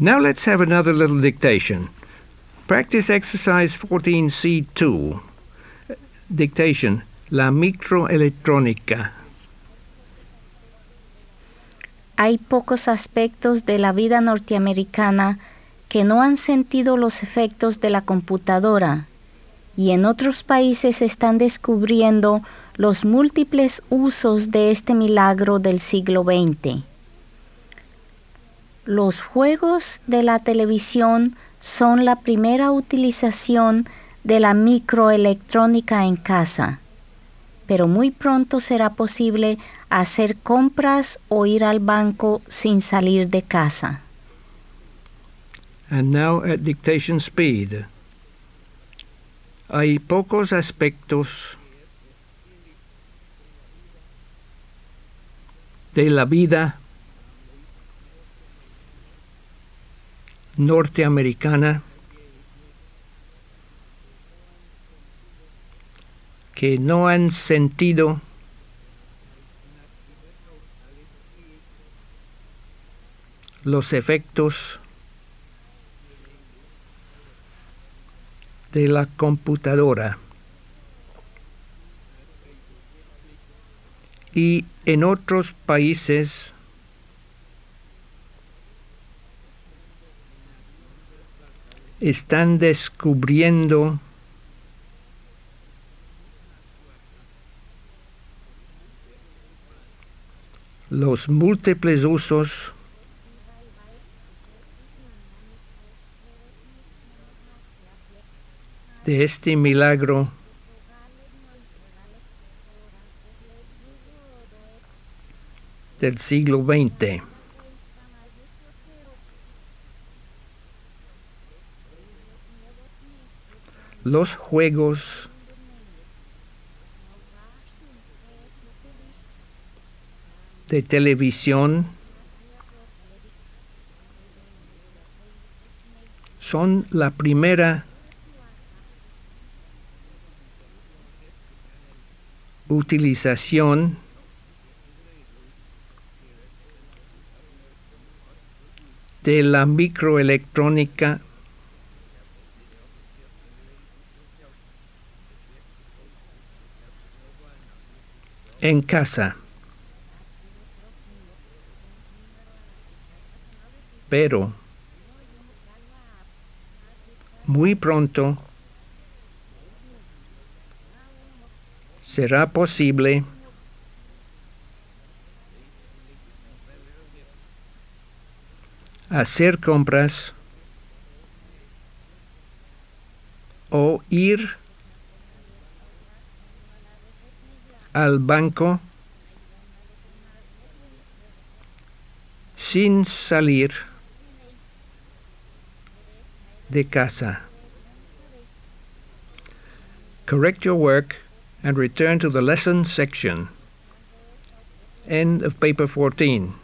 Now let's have another little dictation. Practice exercise 14C2. Dictation. La microelectrónica. Hay pocos aspectos de la vida norteamericana que no han sentido los efectos de la computadora, y en otros países están descubriendo los múltiples usos de este milagro del siglo XX. Los juegos de la televisión son la primera utilización de la microelectrónica en casa, pero muy pronto será posible hacer compras o ir al banco sin salir de casa. And now at dictation speed. Hay pocos aspectos de la vida norteamericana que no han sentido los efectos de la computadora, y en otros países están descubriendo los múltiples usos de este milagro del siglo XX. Los juegos de televisión son la primera utilización de la microelectrónica en casa. Pero muy pronto será posible hacer compras o ir al banco sin salir de casa. Correct your work and return to the lesson section. End of paper 14.